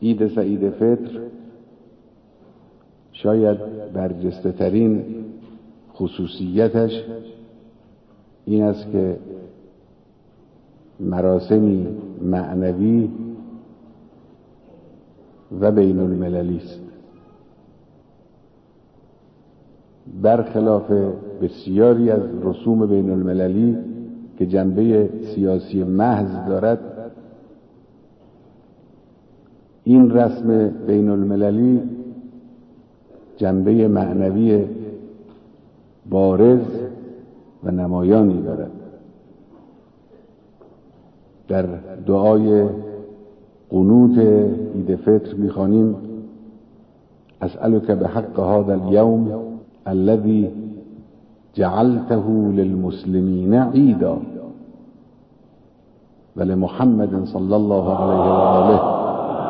عید سعید فطر شاید برجسته ترین خصوصیتش این است که مراسمی معنوی و بین المللی است، برخلاف بسیاری از رسوم بین المللی که جنبه سیاسی محض دارد. این رسم بین المللی جنبه معنوی بارز و نمایانی دارد. در دعای قنوت عید فطر می‌خوانیم: اسألک بحق هذا اليوم الذي جعلته للمسلمین عیدا ولمحمد صلی الله علیه و آله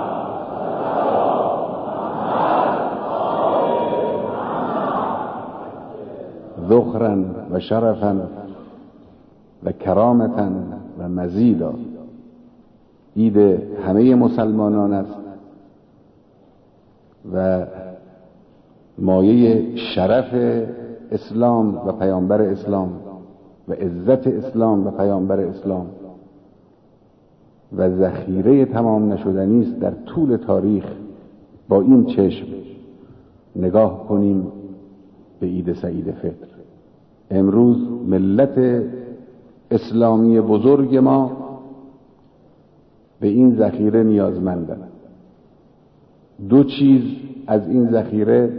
ذخرا و شرفا و کرامتا و مزیدا. عید همه مسلمانان است و مایه شرف اسلام و پیامبر اسلام و عزت اسلام و پیامبر اسلام و ذخیره تمام نشدنی است. در طول تاریخ با این چشم نگاه کنیم به عید سعید فطر. امروز ملت اسلامی بزرگ ما به این ذخیره نیازمندند. دو چیز از این ذخیره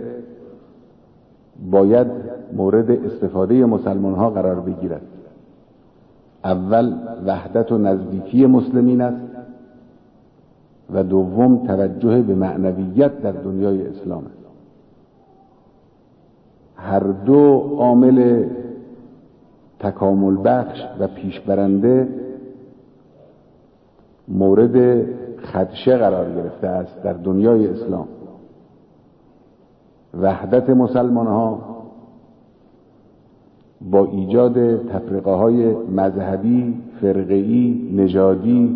باید مورد استفاده مسلمان ها قرار بگیرد. اول وحدت و نزدیکی مسلمین است و دوم توجه به معنویت در دنیای اسلام است. هر دو عامل تکامل بخش و پیشبرنده مورد خدشه قرار گرفته است در دنیای اسلام. وحدت مسلمان ها با ایجاد تفرقه های مذهبی، فرقه‌ای، نژادی،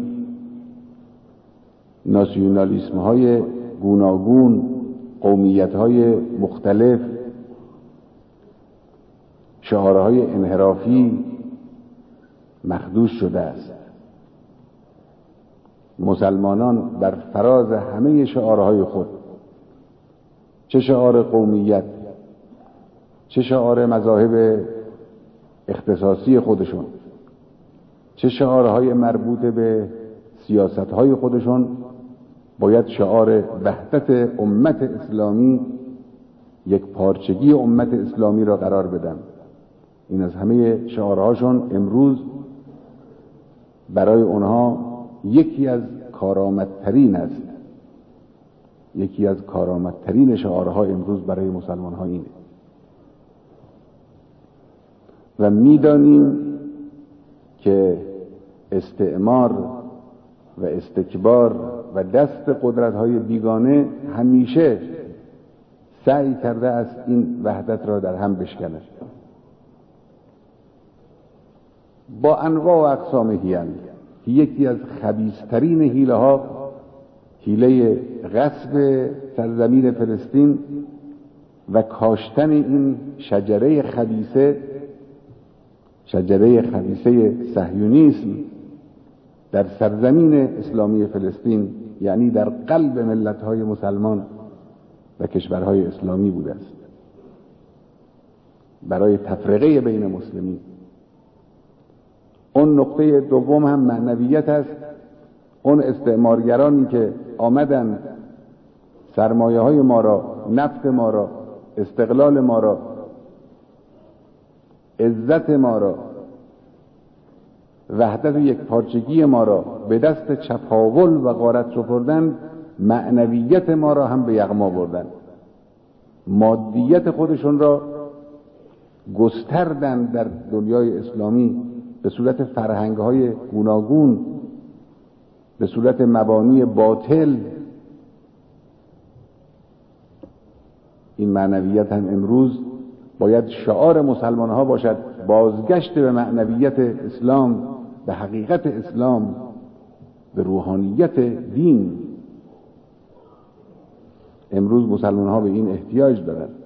ناسیونالیسم های گوناگون، قومیت های مختلف، شعارهای انحرافی مخدوش شده است. مسلمانان بر فراز همه شعارهای خود، چه شعار قومیت، چه شعار مذاهب اختصاصی خودشون، چه شعارهای مربوط به سیاستهای خودشون، باید شعار وحدت امت اسلامی، یک پارچگی امت اسلامی را قرار بدن. این از همه شعارهاشون امروز برای اونها یکی از کارآمدترین است. یکی از کارآمدترین شعارها امروز برای مسلمان ها اینه. و میدانیم که استعمار و استکبار و دست قدرت های بیگانه همیشه سعی کرده است این وحدت را در هم بشکند با انواع و اقسام حیل. یکی از خبیثترین حیله ها حیله غصب سرزمین فلسطین و کاشتن این شجره خبیثه صهیونیسم در سرزمین اسلامی فلسطین، یعنی در قلب ملت‌های مسلمان و کشورهای اسلامی بوده است، برای تفرقه بین مسلمین. اون نقطه دوم هم معنویت است. اون استعمارگرانی که آمدن سرمایه های ما را، نفت ما را، استقلال ما را، عزت ما را، وحدت و یک پارچگی ما را به دست چپاول و غارت سپردن، معنویت ما را هم به یغما بردن. مادیت خودشون را گستردن در دنیای اسلامی به صورت فرهنگ‌های گوناگون، به صورت مبانی باطل. این معنویت هم امروز باید شعار مسلمان ها باشد، بازگشت به معنویت اسلام، به حقیقت اسلام، به روحانیت دین. امروز مسلمان ها به این احتیاج دارند